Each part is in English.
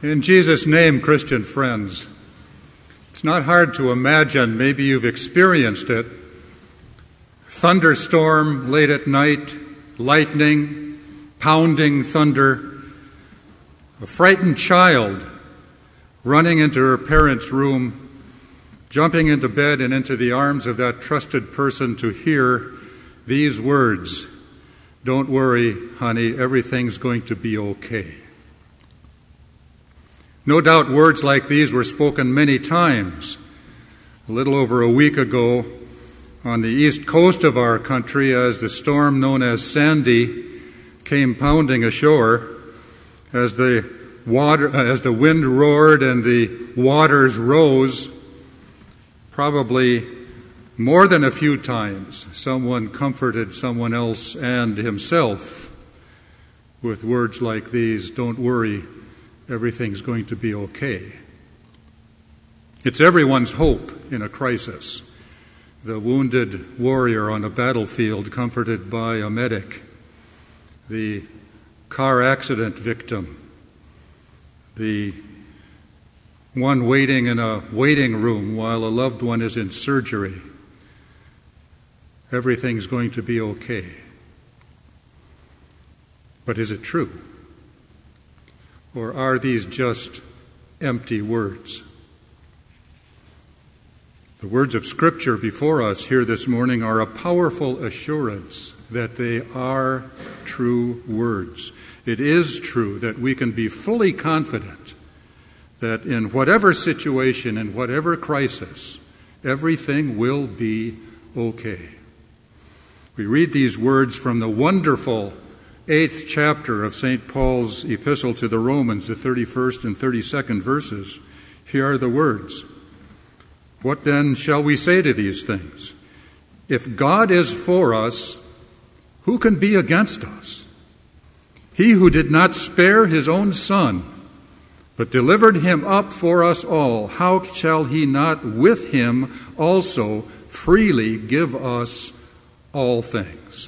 In Jesus' name, Christian friends, it's not hard to imagine, maybe you've experienced it, thunderstorm late at night, lightning, pounding thunder, a frightened child running into her parents' room, jumping into bed and into the arms of that trusted person to hear these words, "Don't worry, honey, everything's going to be okay." No doubt words like these were spoken many times. A little over a week ago, on the east coast of our country, as the storm known as Sandy came pounding ashore, as the wind roared and the waters rose, probably more than a few times, someone comforted someone else and himself with words like these, "Don't worry, everything's going to be okay." It's everyone's hope in a crisis. The wounded warrior on a battlefield comforted by a medic, the car accident victim, the one waiting in a waiting room while a loved one is in surgery. Everything's going to be okay. But is it true? Or are these just empty words? The words of Scripture before us here this morning are a powerful assurance that they are true words. It is true that we can be fully confident that in whatever situation, in whatever crisis, everything will be okay. We read these words from the wonderful 8th chapter of St. Paul's epistle to the Romans, the 31st and 32nd verses. Here are the words. "What then shall we say to these things? If God is for us, who can be against us? He who did not spare his own Son, but delivered him up for us all, how shall he not with him also freely give us all things?"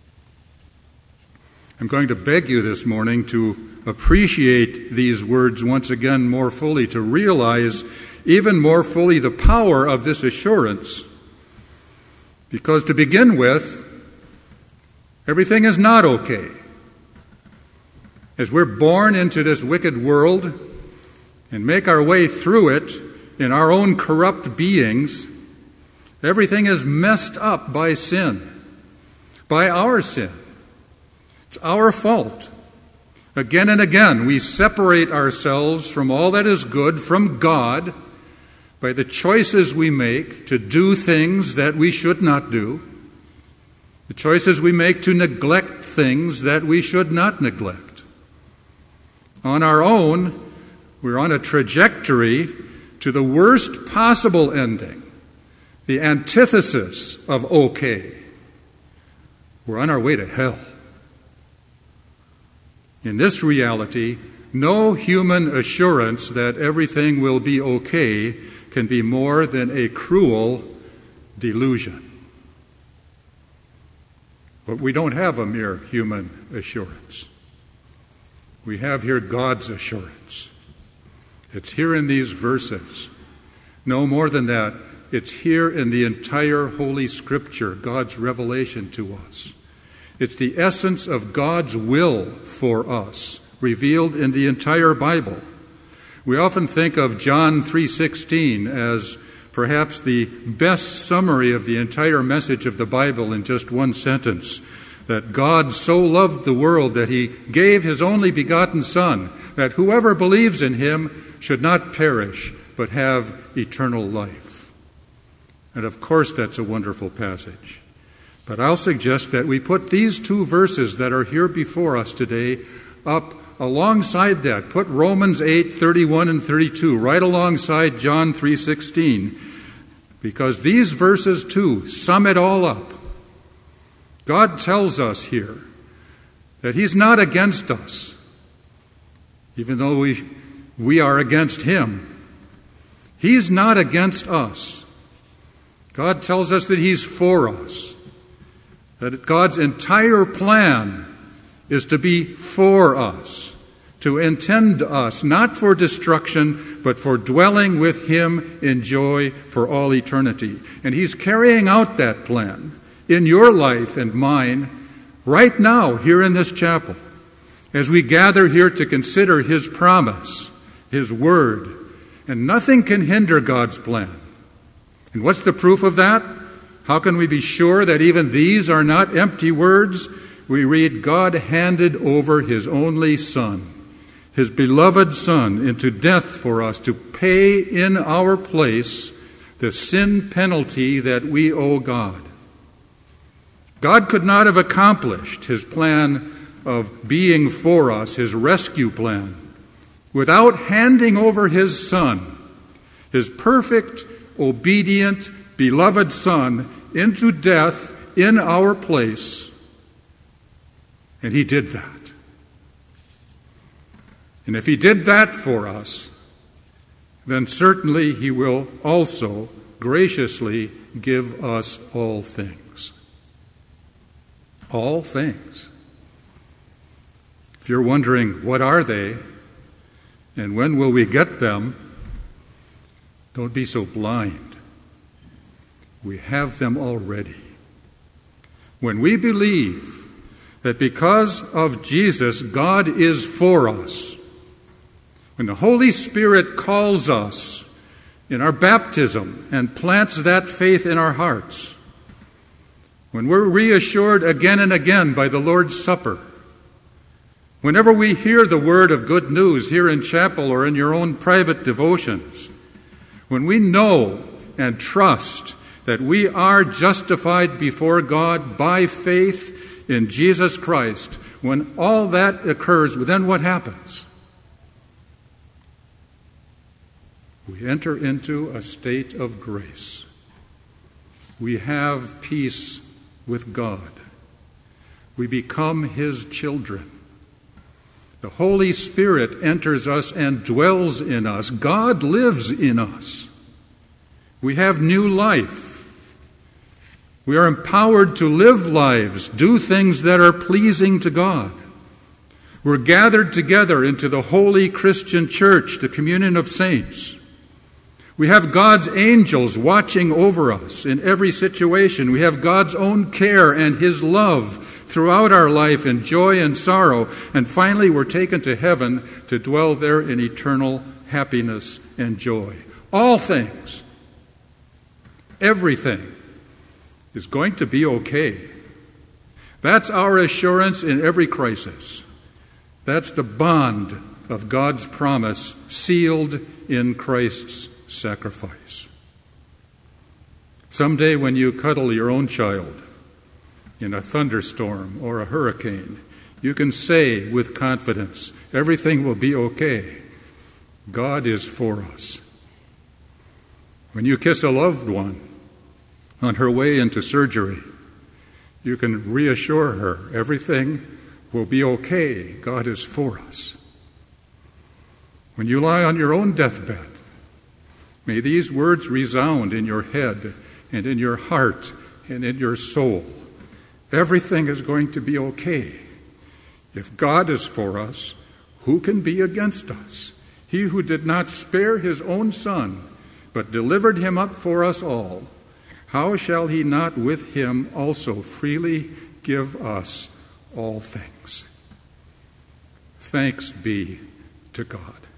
I'm going to beg you this morning to appreciate these words once again more fully, to realize even more fully the power of this assurance. Because to begin with, everything is not okay. As we're born into this wicked world and make our way through it in our own corrupt beings, everything is messed up by sin, by our sin. It's our fault. Again and again, we separate ourselves from all that is good, from God, by the choices we make to do things that we should not do, the choices we make to neglect things that we should not neglect. On our own, we're on a trajectory to the worst possible ending, the antithesis of okay. We're on our way to hell. In this reality, no human assurance that everything will be okay can be more than a cruel delusion. But we don't have a mere human assurance. We have here God's assurance. It's here in these verses. No more than that, it's here in the entire Holy Scripture, God's revelation to us. It's the essence of God's will for us, revealed in the entire Bible. We often think of John 3:16 as perhaps the best summary of the entire message of the Bible in just one sentence, that God so loved the world that he gave his only begotten Son, that whoever believes in him should not perish, but have eternal life. And of course that's a wonderful passage. But I'll suggest that we put these two verses that are here before us today up alongside that. Put Romans 8:31 and 32 right alongside John 3:16, because these verses too sum it all up. God tells us here that he's not against us, even though we are against him. He's not against us. God tells us that he's for us, that God's entire plan is to be for us, to intend us not for destruction, but for dwelling with him in joy for all eternity. And he's carrying out that plan in your life and mine right now here in this chapel as we gather here to consider his promise, his word. And nothing can hinder God's plan. And what's the proof of that? How can we be sure that even these are not empty words? We read, God handed over his only Son, his beloved Son, into death for us to pay in our place the sin penalty that we owe God. God could not have accomplished his plan of being for us, his rescue plan, without handing over his Son, his perfect, obedient, beloved Son, into death in our place. And he did that. And if he did that for us, then certainly he will also graciously give us all things. All things. If you're wondering, what are they, and when will we get them, don't be so blind. We have them already. When we believe that because of Jesus, God is for us, when the Holy Spirit calls us in our baptism and plants that faith in our hearts, when we're reassured again and again by the Lord's Supper, whenever we hear the word of good news here in chapel or in your own private devotions, when we know and trust that we are justified before God by faith in Jesus Christ, when all that occurs, then what happens? We enter into a state of grace. We have peace with God. We become his children. The Holy Spirit enters us and dwells in us. God lives in us. We have new life. We are empowered to live lives, do things that are pleasing to God. We're gathered together into the holy Christian church, the communion of saints. We have God's angels watching over us in every situation. We have God's own care and his love throughout our life in joy and sorrow. And finally, we're taken to heaven to dwell there in eternal happiness and joy. All things, everything is going to be okay. That's our assurance in every crisis. That's the bond of God's promise sealed in Christ's sacrifice. Someday when you cuddle your own child in a thunderstorm or a hurricane, you can say with confidence, everything will be okay. God is for us. When you kiss a loved one on her way into surgery, you can reassure her, everything will be okay. God is for us. When you lie on your own deathbed, may these words resound in your head and in your heart and in your soul. Everything is going to be okay. If God is for us, who can be against us? He who did not spare his own Son, but delivered him up for us all, how shall he not with him also freely give us all things? Thanks be to God.